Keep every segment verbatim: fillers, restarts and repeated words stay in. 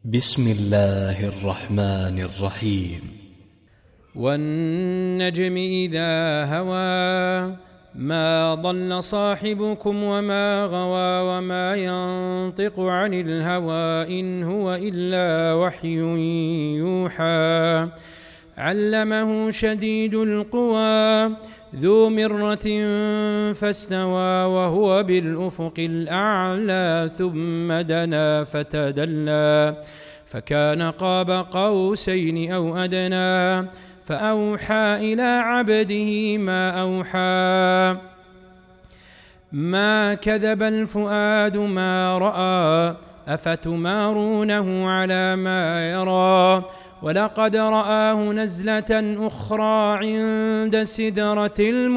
بسم الله الرحمن الرحيم. والنجم إذا هوى ما ضل صاحبكم وما غوى وما ينطق عن الهوى إن هو إلا وحي يوحى علمه شديد القوى ذو مرة فاستوى وهو بالأفق الأعلى ثم دنا فتدلى فكان قاب قوسين أو أدنى فأوحى إلى عبده ما أوحى ما كذب الفؤاد ما رأى أفتمارونه على ما يرى ولقد رآه نزلة أخرى عند سدرة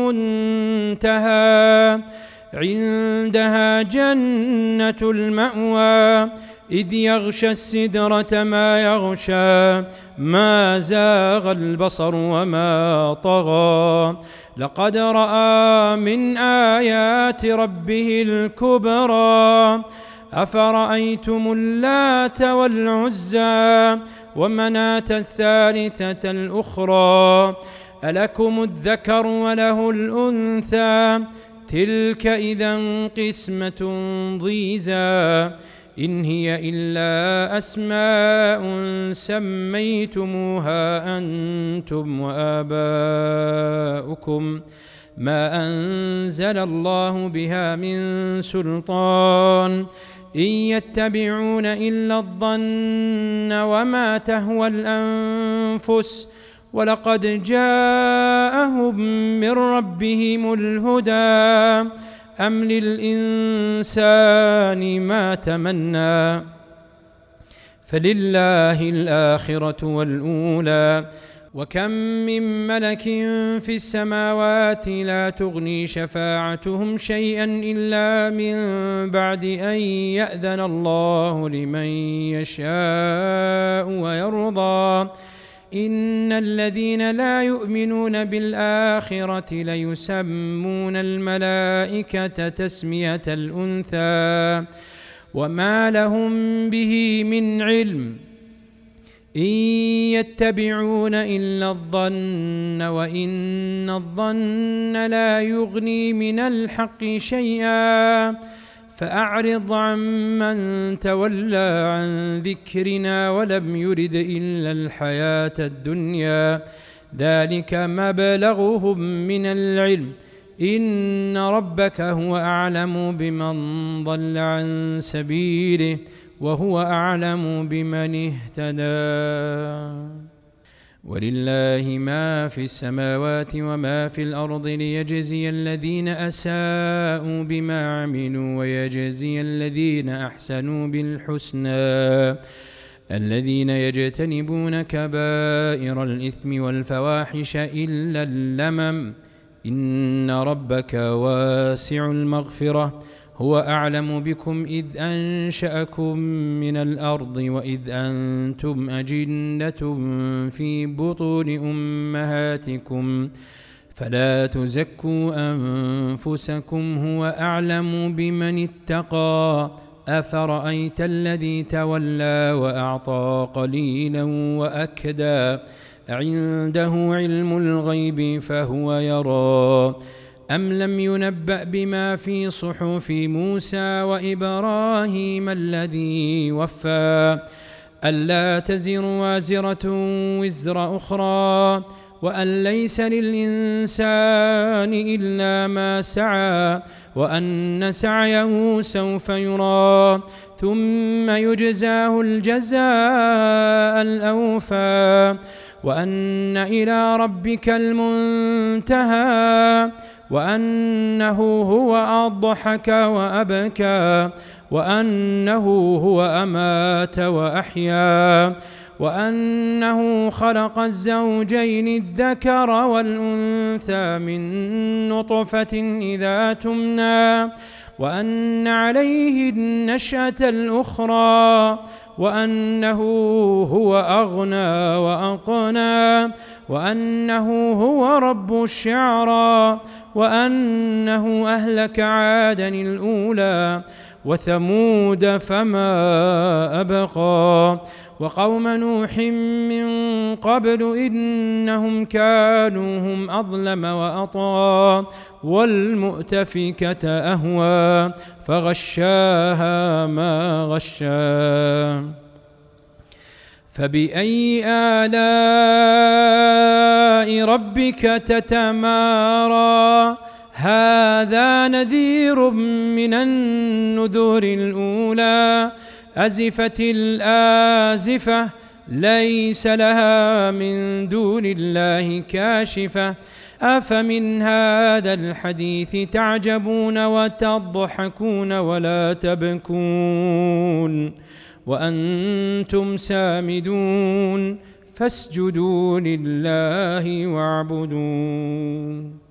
المنتهى عندها جنة المأوى إذ يغشى السدرة ما يغشى ما زاغ البصر وما طغى لقد رأى من آيات ربه الكبرى أفرأيتم اللات والعزى ومناة الثالثة الأخرى ألكم الذكر وله الأنثى تلك إذا قسمة ضيزى إن هي إلا أسماء سميتموها أنتم وآباؤكم ما أنزل الله بها من سلطان إن يتبعون إلا الظن وما تهوى الأنفس ولقد جاءهم من ربهم الهدى أم للإنسان ما تمنى فلله الآخرة والأولى وكم من ملك في السماوات لا تغني شفاعتهم شيئا إلا من بعد أن يأذن الله لمن يشاء ويرضى إن الذين لا يؤمنون بالآخرة ليسمون الملائكة تسمية الأنثى وما لهم به من علم إن يتبعون إلا الظن وإن الظن لا يغني من الحق شيئا فأعرض عمن تولى عن ذكرنا ولم يرد إلا الحياة الدنيا ذلك مبلغهم من العلم إن ربك هو أعلم بمن ضل عن سبيله وهو أعلم بمن اهتدى ولله ما في السماوات وما في الأرض ليجزي الذين أساءوا بما عملوا ويجزي الذين أحسنوا بالحسنى الذين يجتنبون كبائر الإثم والفواحش إلا اللمم إن ربك واسع المغفرة هو أعلم بكم إذ أنشأكم من الأرض وإذ أنتم أجنة في بطون أمهاتكم فلا تزكوا أنفسكم هو أعلم بمن اتقى أفرأيت الذي تولى وأعطى قليلا وأكدى عنده علم الغيب فهو يرى أم لم ينبأ بما في صحف موسى وإبراهيم الذي وفى ألا تزر وازرة وزر أخرى وأن ليس للإنسان إلا ما سعى وأن سعيه سوف يرى ثم يجزاه الجزاء الأوفى وأن إلى ربك المنتهى وأنه هو أضحك وأبكى وأنه هو أمات وأحيا وأنه خلق الزوجين الذكر والأنثى من نطفة إذا تمنى وأن عليه النشأة الأخرى وأنه هو أغنى وأقنى وأنه هو رب الشعرى وأنه أهلك عادا الأولى وثمود فما أبقى وقوم نوح من قبل إنهم كانوا هم أظلم وأطغى والمؤتفكة أهوى فغشاها ما غشا فبأي آلاء ربك تتمارى هذا نذير من النذور الأولى أزفت الآزفة ليس لها من دون الله كاشفة أفمن هذا الحديث تعجبون وتضحكون ولا تبكون وأنتم سامدون فاسجدوا لله واعبدوا.